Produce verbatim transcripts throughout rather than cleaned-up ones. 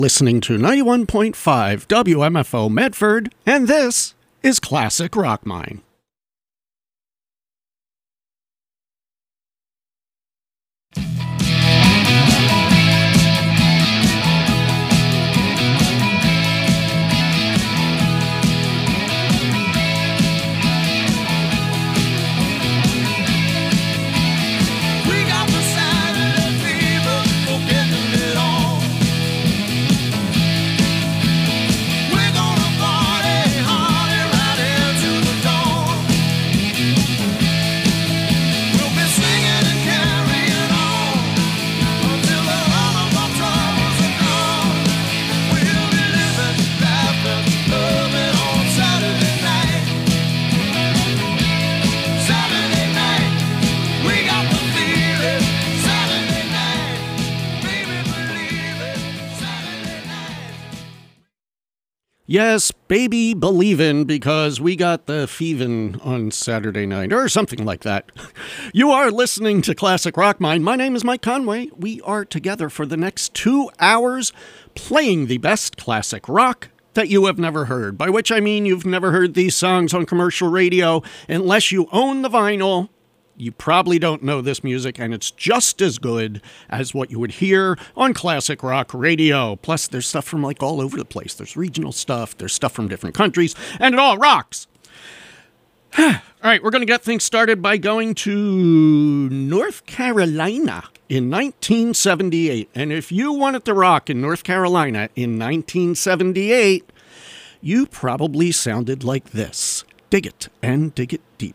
Listening to ninety-one point five W M F O Medford, and this is Classic Rock Mine. Yes, baby believin', because we got the thievin' on Saturday night, or something like that. You are listening to Classic Rock Mine. My name is Mike Conway. We are together for the next two hours playing the best classic rock that you have never heard, by which I mean you've never heard these songs on commercial radio unless you own the vinyl. You probably don't know this music, and it's just as good as what you would hear on classic rock radio. Plus, there's stuff from like all over the place. There's regional stuff, there's stuff from different countries, and it all rocks. All right, we're going to get things started by going to North Carolina in nineteen seventy-eight. And if you wanted to rock in North Carolina in nineteen seventy-eight, you probably sounded like this. Dig it and dig it deep.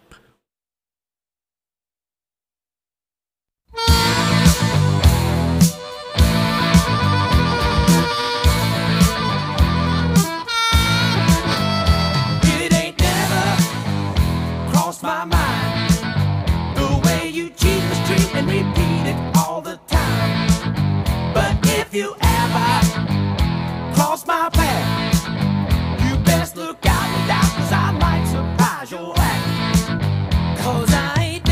My mind, the way you cheat, mistreat, and repeat it all the time. But if you ever cross my path, you best look out and doubt, cause I might surprise your act. Cause I ain't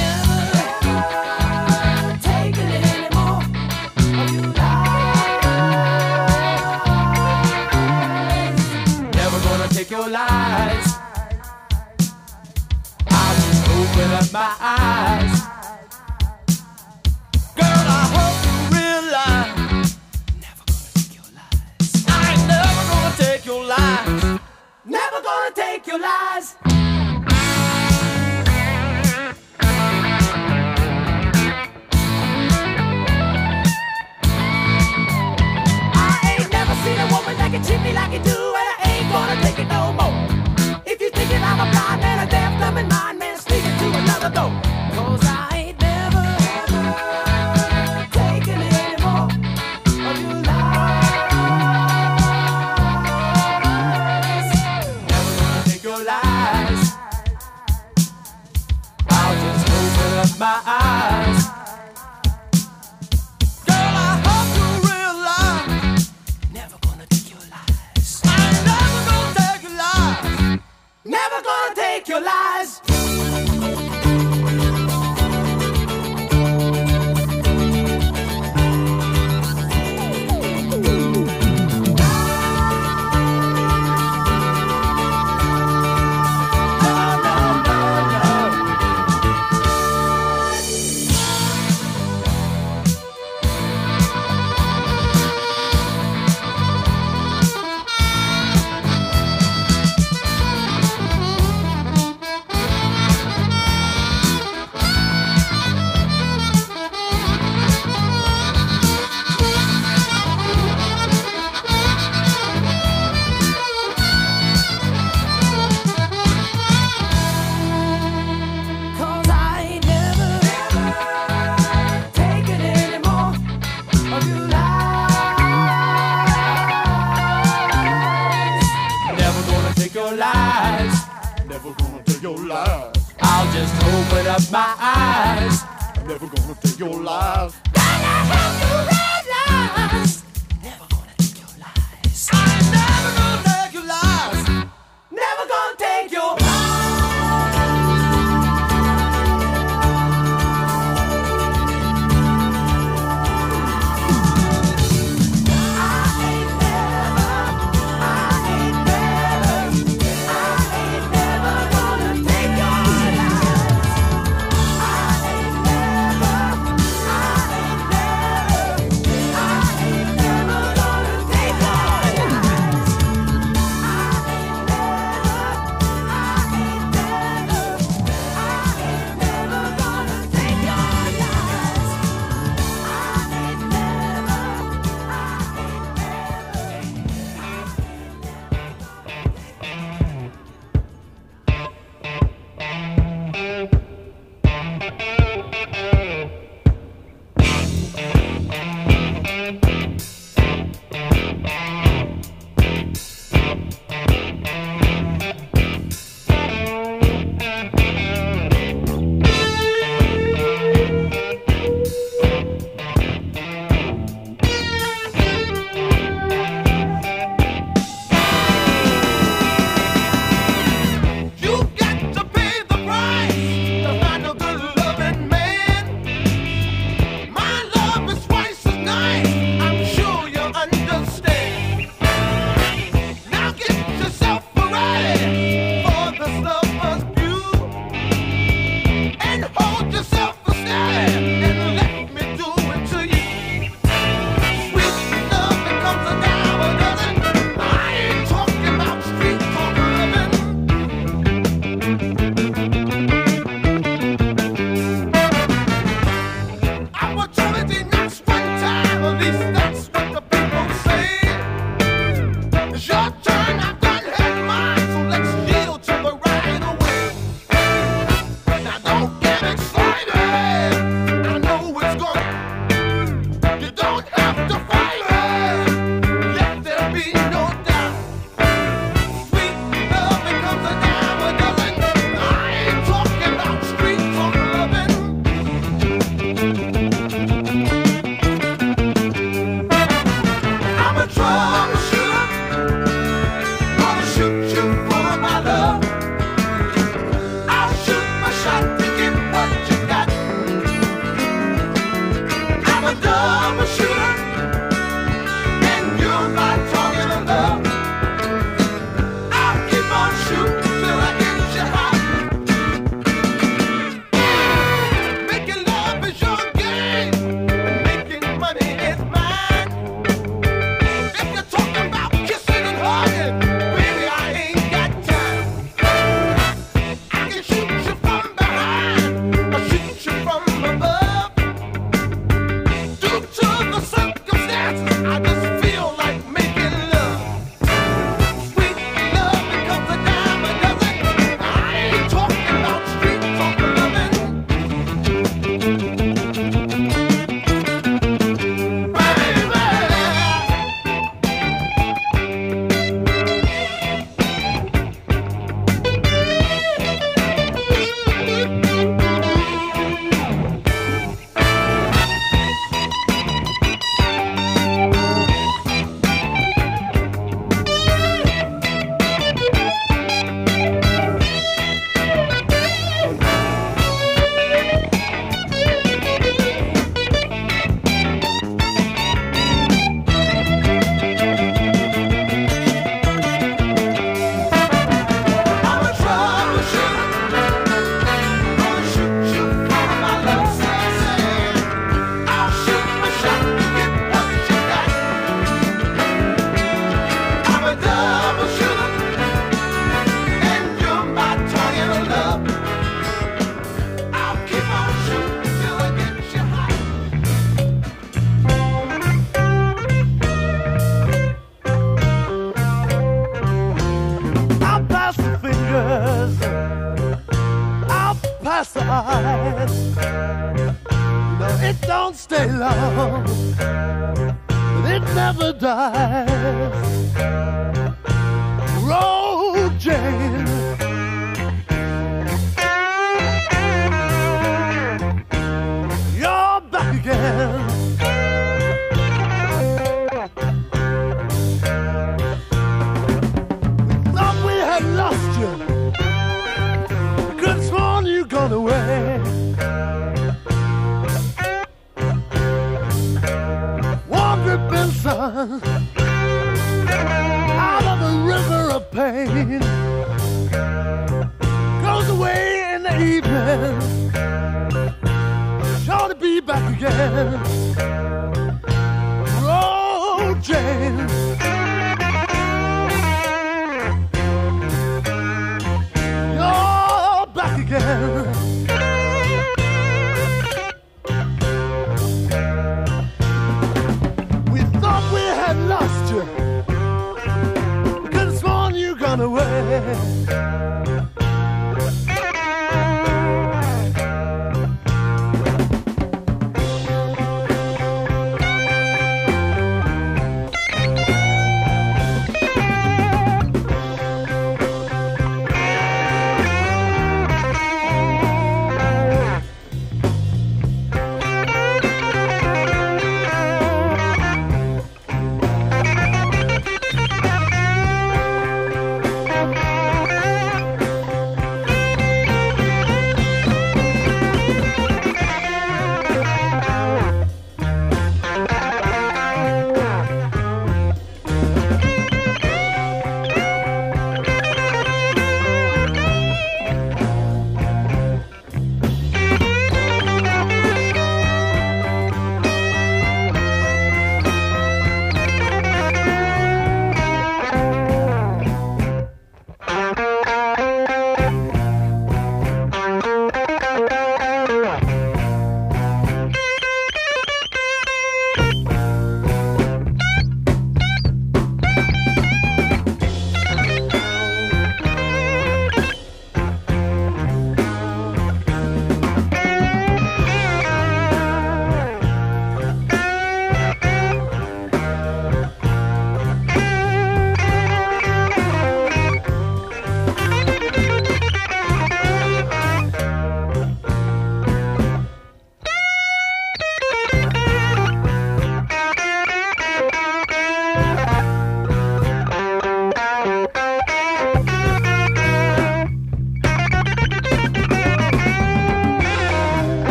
never taking it anymore of your lies. Never gonna take your lies. Open up my eyes. Girl, I hope you realize never gonna take your lies. I ain't never gonna take your lies. Never gonna take your lies. I ain't never seen a woman that can treat me like you do, and I ain't gonna take it no more. If you thinking I'm a blind man, a deaf, dumb, and mind man, to another door. Cause I ain't never, never taken it anymore of your lies. Never gonna take your lies. I'll just open up my eyes. Girl, I hope you realize never gonna take your lies. I ain't never gonna take your lies. Never gonna take your lies. I'll just open up my eyes. I'm never gonna take your lies. And I have to realize never gonna take your lies. I'm never gonna take your lies. Never gonna take your lies. I ain't never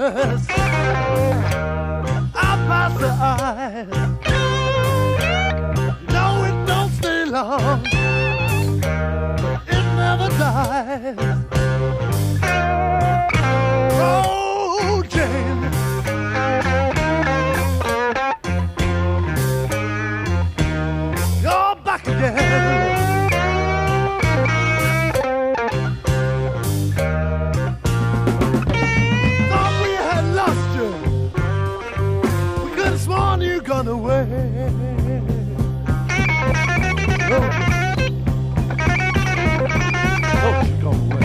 just I pass the eyes. No, it don't stay long. It never dies. Oh, Jane, you're back again. Gone away. Oh, oh she gone away.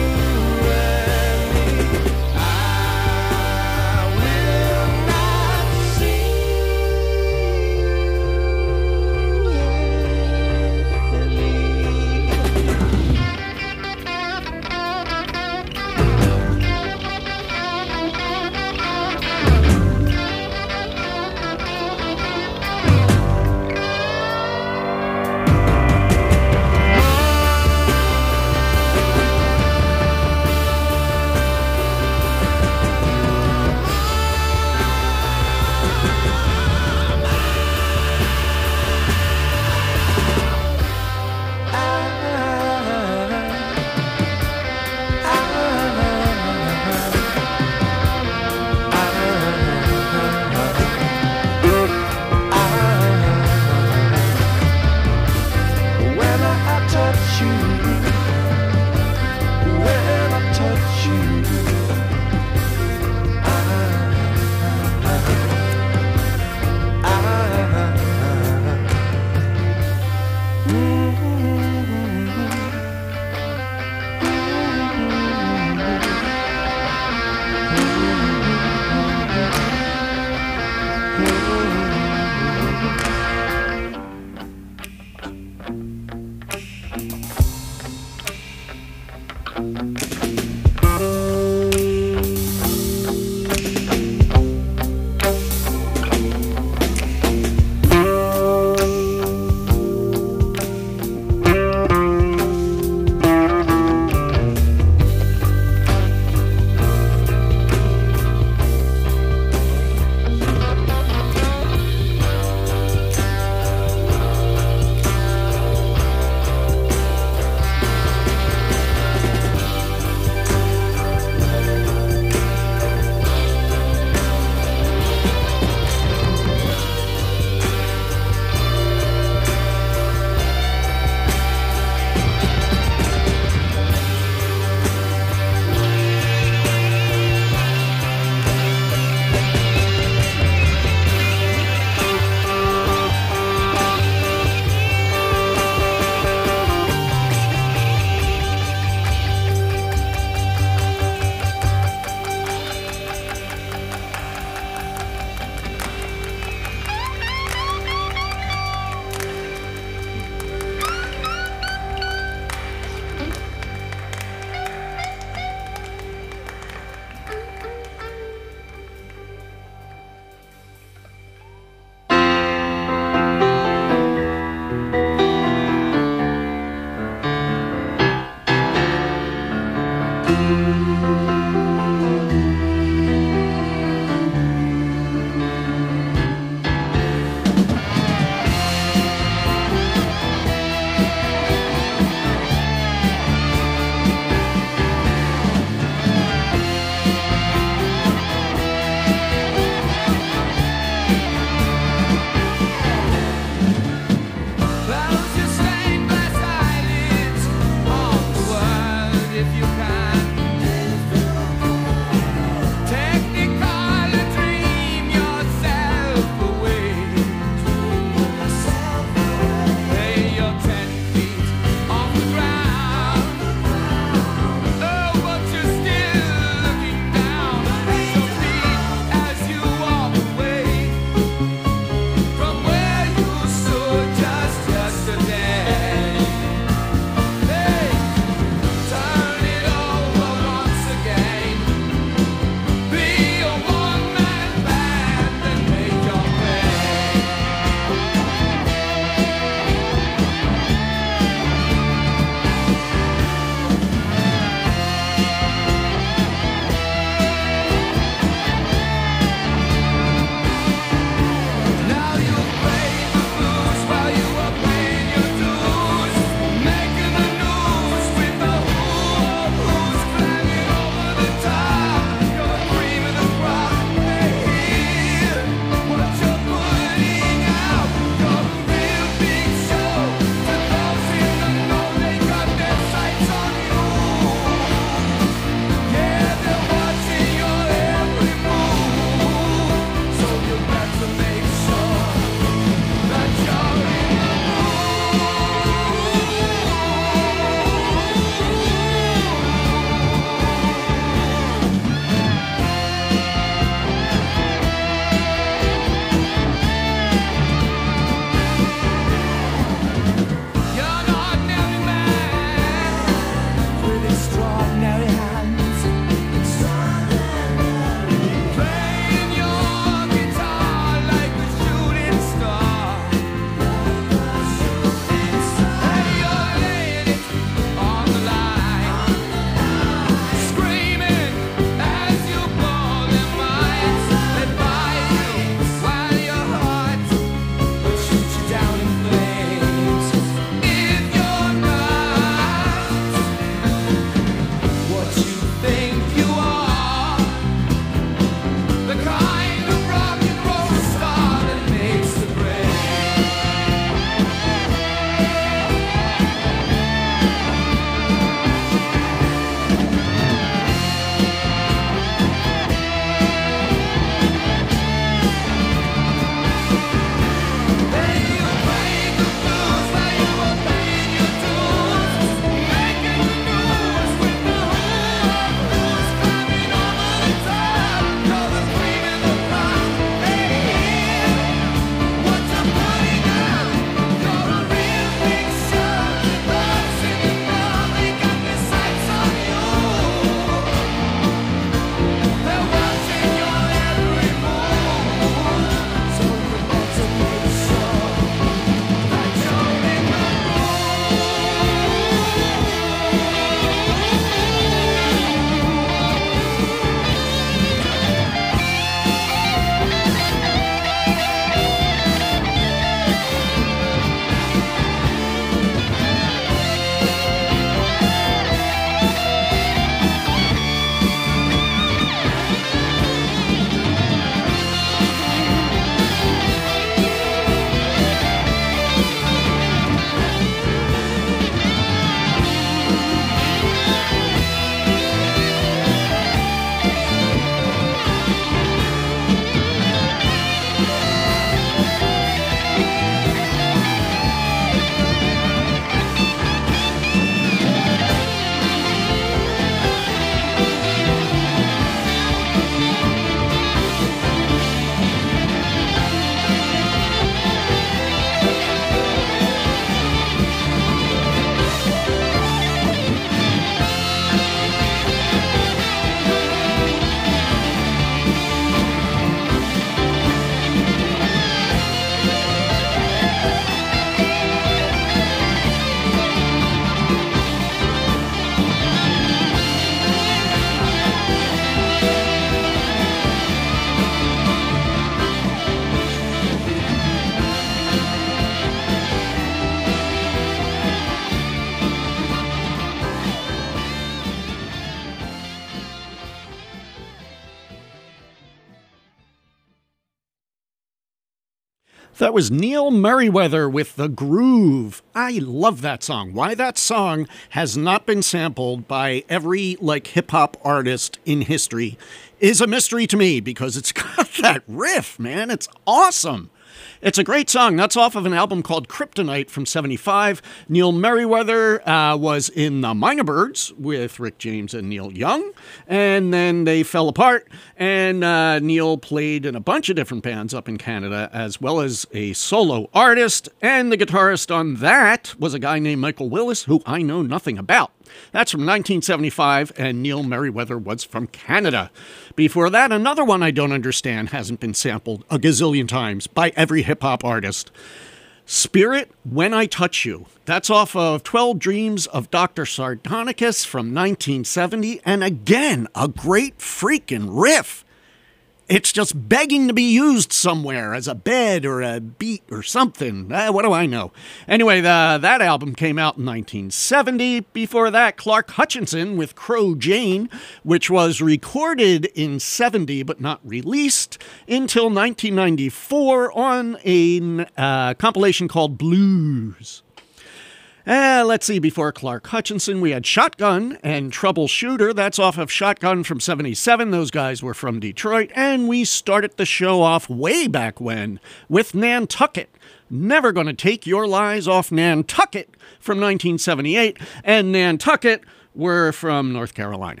That was Neil Merriweather with The Groove. I love that song. Why that song has not been sampled by every like hip hop artist in history is a mystery to me, because it's got that riff, man. It's awesome. It's a great song. That's off of an album called Kryptonite from seventy-five. Neil Merriweather uh, was in the Minor Birds with Rick James and Neil Young, and then they fell apart, and uh, Neil played in a bunch of different bands up in Canada, as well as a solo artist, and the guitarist on that was a guy named Michael Willis, who I know nothing about. That's from nineteen seventy-five, and Neil Merriweather was from Canada. Before that, another one I don't understand hasn't been sampled a gazillion times by every hip-hop artist. Spirit, When I Touch You. That's off of twelve Dreams of Doctor Sardonicus from nineteen seventy, and again, a great freaking riff. It's just begging to be used somewhere as a bed or a beat or something. Uh, what do I know? Anyway, the, that album came out in nineteen seventy. Before that, Clark Hutchinson with Crow Jane, which was recorded in seventy but not released until nineteen ninety-four on a uh, compilation called Blues. Uh, let's see, before Clark Hutchinson, we had Shotgun and Troubleshooter. That's off of Shotgun from seventy-seven. Those guys were from Detroit. And we started the show off way back when with Nantucket. Never Gonna Take Your Lies off Nantucket from nineteen seventy-eight. And Nantucket were from North Carolina.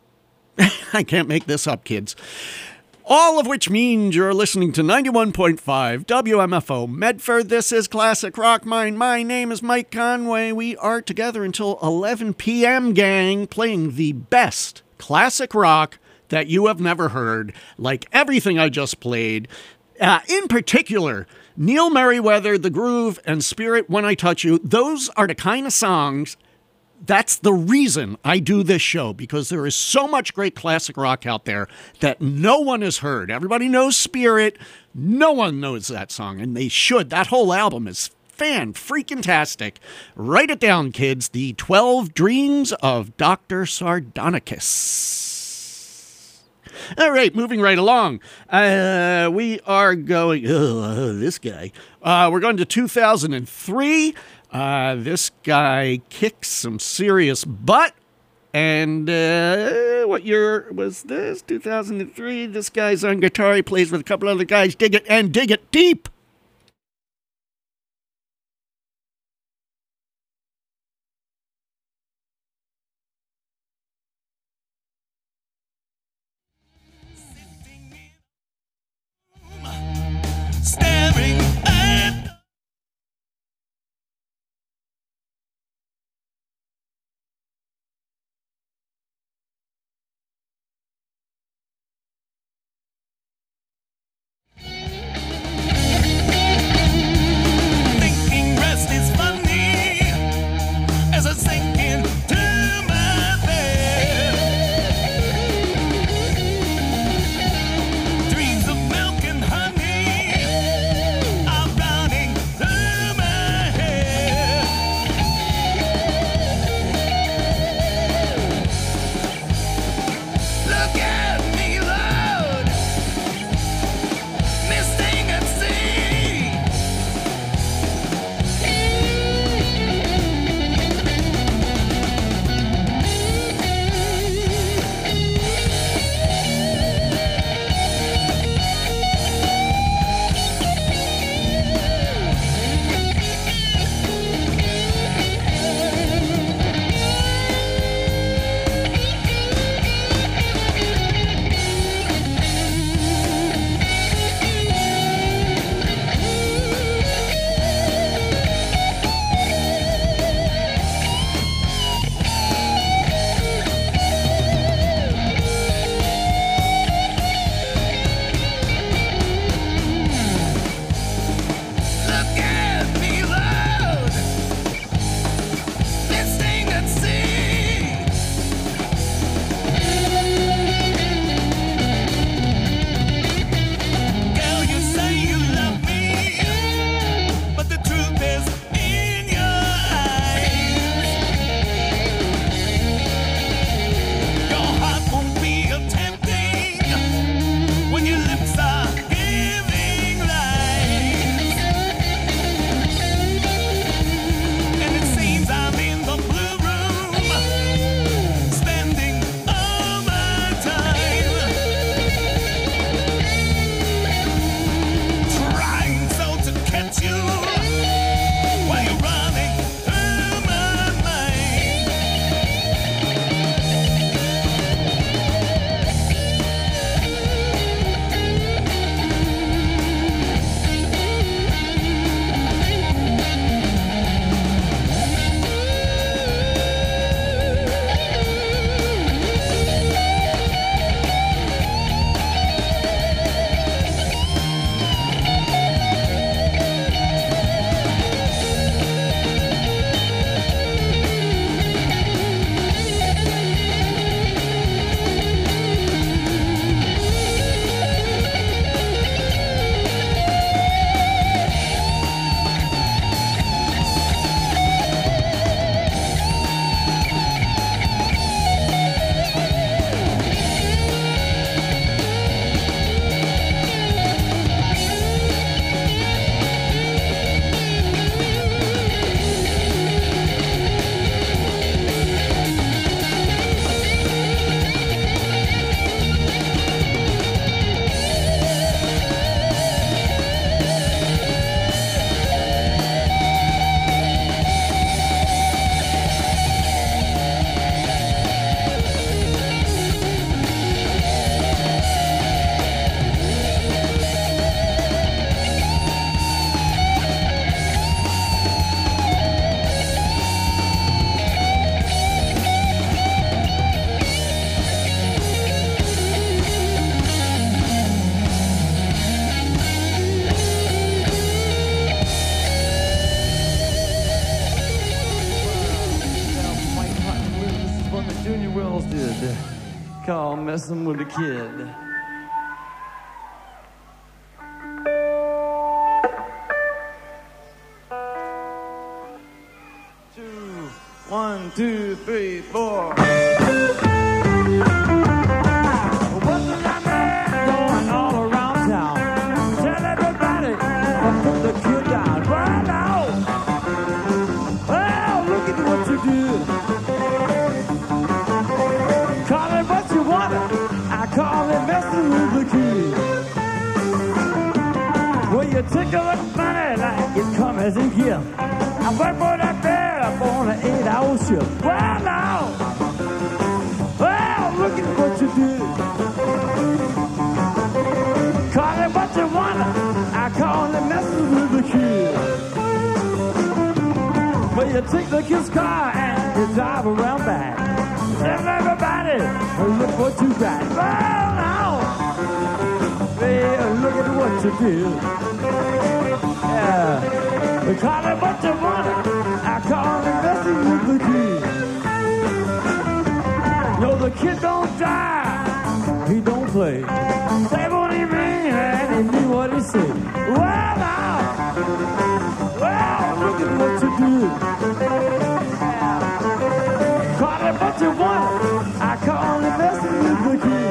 I can't make this up, kids. All of which means you're listening to ninety-one point five W M F O Medford. This is Classic Rock Mine. My name is Mike Conway. We are together until eleven p.m., gang, playing the best classic rock that you have never heard, like everything I just played. Uh, in particular, Neil Merriweather, The Groove, and Spirit, When I Touch You. Those are the kind of songs. That's the reason I do this show, because there is so much great classic rock out there that no one has heard. Everybody knows Spirit. No one knows that song, and they should. That whole album is fan-freaking-tastic. Write it down, kids. The twelve Dreams of Doctor Sardonicus. All right, moving right along. Uh, we are going... Oh, this guy. Uh, we're going to two thousand three. Uh, this guy kicks some serious butt. And uh, what year was this? two thousand three. This guy's on guitar. He plays with a couple other guys. Dig it and dig it deep. Staring at called Messing with a Kid. Two, one, two, three, four. Wasn't that man going all around town? Tell everybody to put the kid down right now. Well, look at what you did. Call it what you want. I call it messing with the kid. Well, you tickle the money like it comes in gift. I work for that bear on an eight-hour shift. Well, now, well, look at what you did. Call it what you want. I call it messing with the kid. Well, you take the kid's car and you drive around back. Tell everybody, look what you got. Well, now, well, look at what you did. Yeah, we call it what you want. I call it messing with the kid. No, the kid don't die. He don't play. Say what he mean and he mean what he say. Well, now, well, look at what you did. Yeah. Call it what you want. I call it messing with the kid.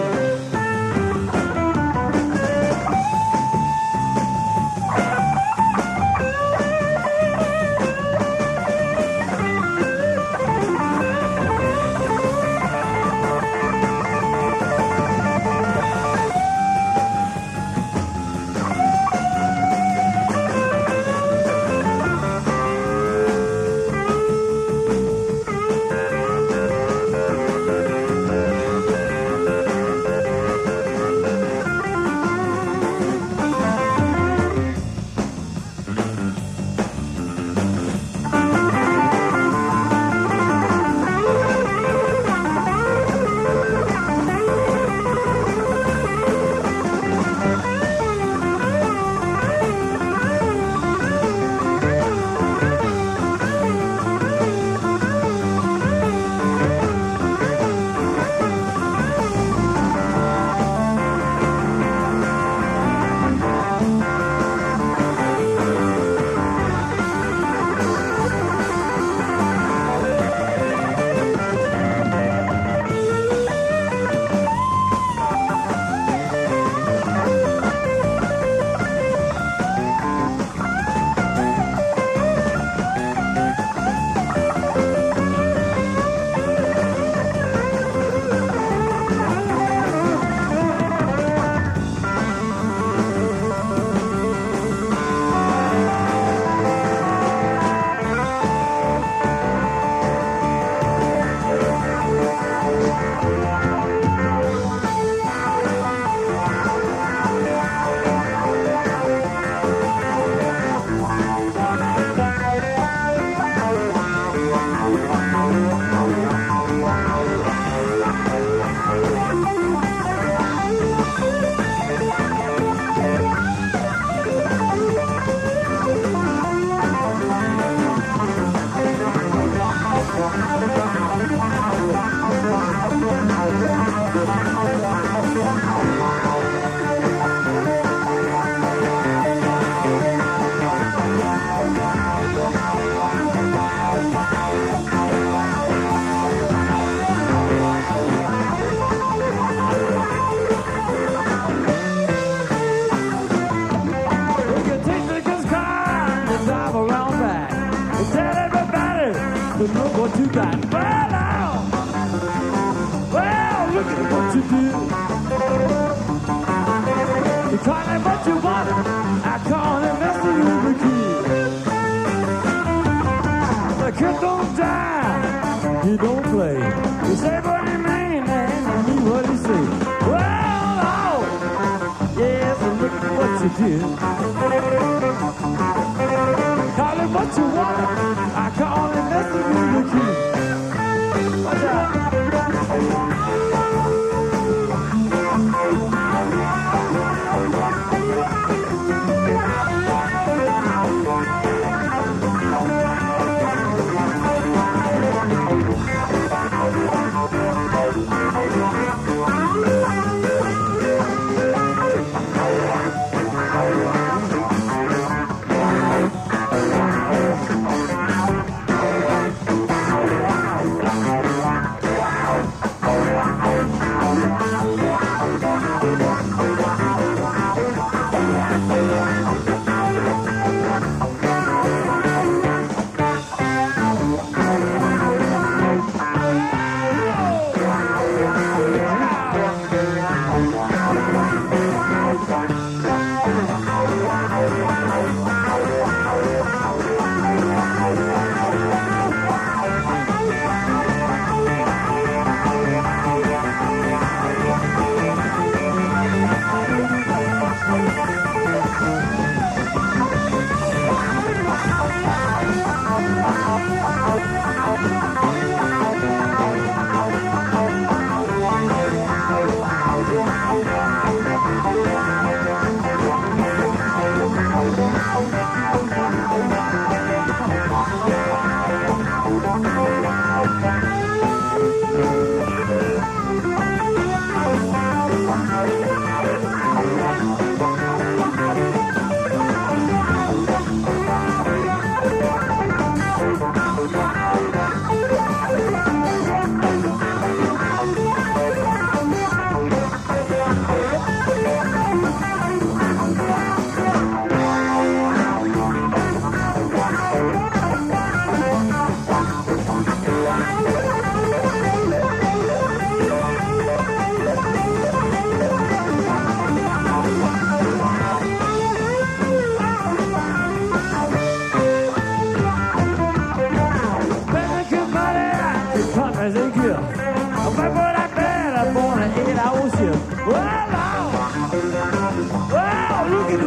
Look what you got. Well, now, well, look at what you did. You call it what you want. I call it messing with the kid. The kid don't die. He don't play. You say what he mean and you mean what he say. Well, now, yes, and look at what you did. Call it what you want. I call it messing with the kid. Watch out. Thank you.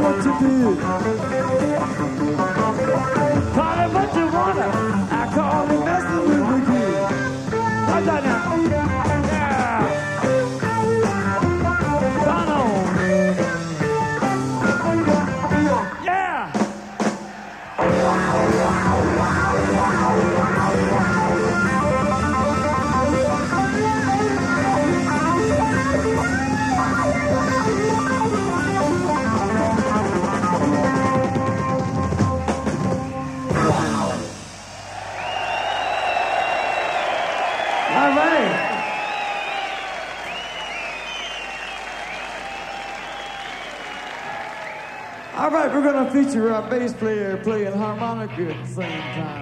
what you did. Call it what you wanna. I call it messing with the kid. How's that now? Yeah. Run on. Yeah. All right. All right, we're going to feature our bass player playing harmonica at the same time.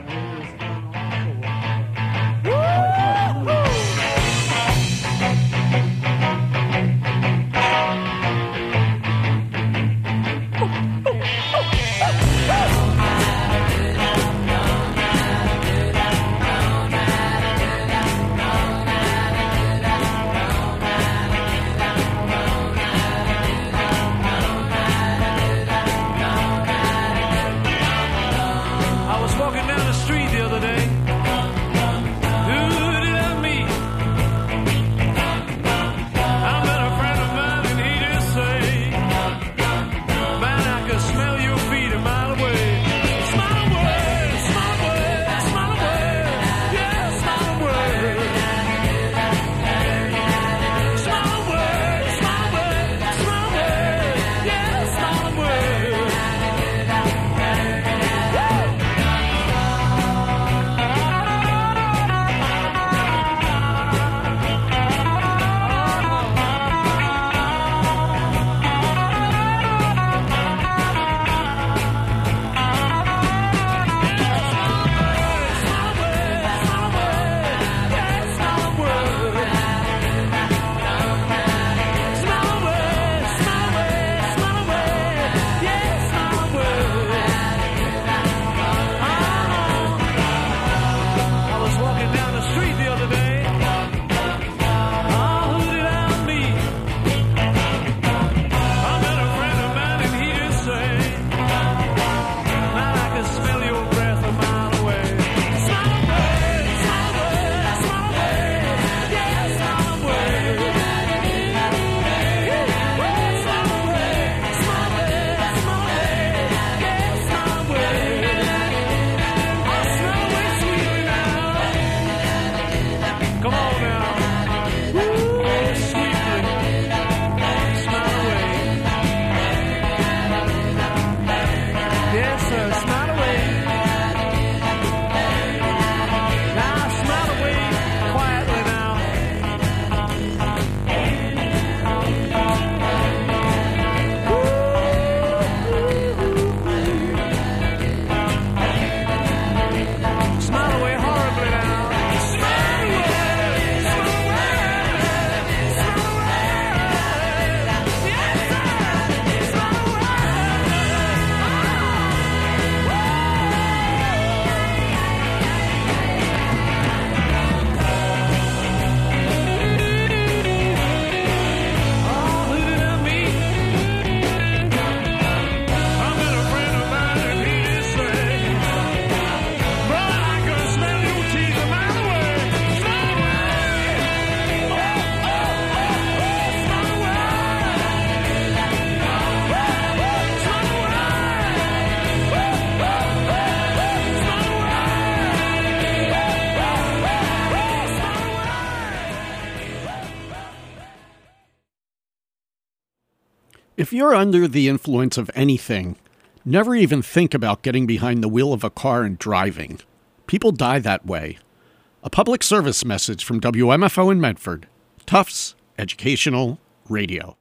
If you're under the influence of anything, never even think about getting behind the wheel of a car and driving. People die that way. A public service message from W M F O in Medford, Tufts Educational Radio.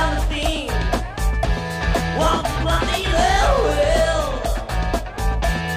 Well,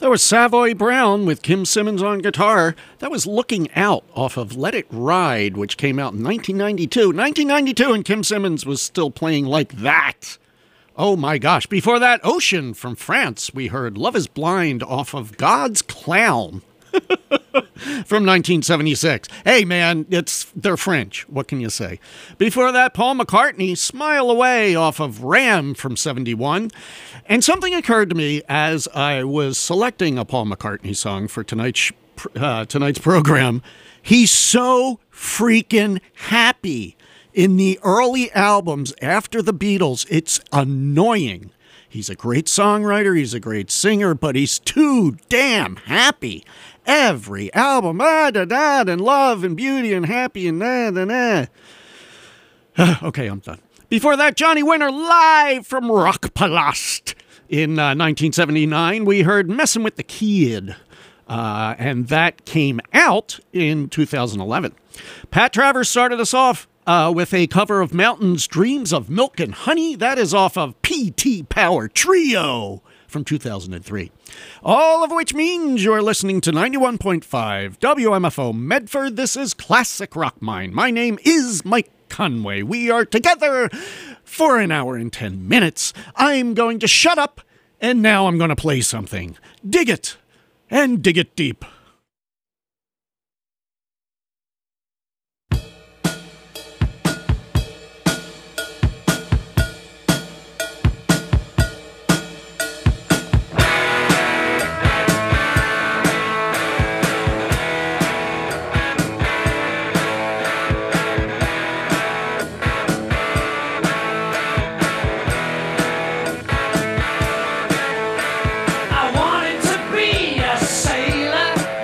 That was Savoy Brown with Kim Simmons on guitar. That was Looking Out off of Let It Ride, which came out in nineteen ninety-two. nineteen ninety-two, and Kim Simmons was still playing like that. Oh my gosh. Before that, Ocean from France. We heard Love is Blind off of God's Clown from nineteen seventy-six. Hey man, it's they're French. What can you say? Before that, Paul McCartney, Smile Away off of Ram from seventy-one. And something occurred to me as I was selecting a Paul McCartney song for tonight's uh, tonight's program. He's so freaking happy in the early albums after the Beatles. It's annoying. He's a great songwriter, he's a great singer, but he's too damn happy. Every album, ah, da, da, and love and beauty and happy and da, da, da. Okay, I'm done. Before that, Johnny Winter live from Rockpalast. In uh, nineteen seventy-nine, we heard Messin' with the Kid, uh, and that came out in two thousand eleven. Pat Travers started us off uh, with a cover of Mountain's Dreams of Milk and Honey. That is off of P T Power Trio from two thousand three. All of which means you're listening to ninety-one point five W M F O Medford. This is Classic Rock Mine. My name is Mike Conway. We are together for an hour and ten minutes. I'm going to shut up, and now I'm going to play something. Dig it, and dig it deep. I wanted to be a sailor.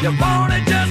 You wanna just